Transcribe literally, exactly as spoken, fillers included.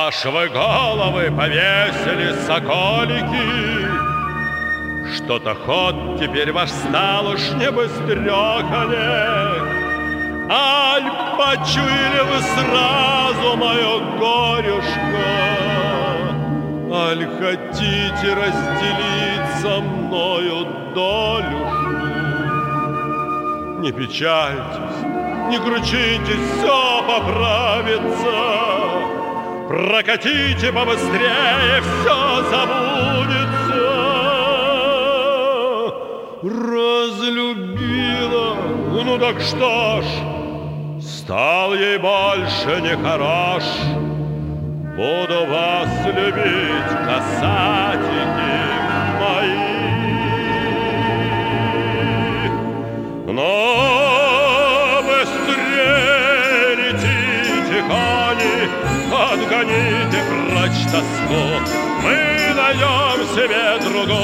ваши вы головы повесили, соколики. Что-то ход теперь ваш стал уж не быстрёк, Олег. Аль, почуяли вы сразу мое горюшко? Аль, хотите разделить со мною долюшку? Не печальтесь, не кручитесь, все поправится. Прокатите побыстрее, все забудется. Разлюбила, ну так что ж, стал ей больше не хорош. Буду вас любить, касатики мои. Но быстрее летите, кони, отгоните прочь тоску. Мы найдем себе другую.